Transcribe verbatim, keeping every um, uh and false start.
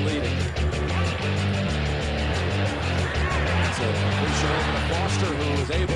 leading. So completion over to Foster, who was able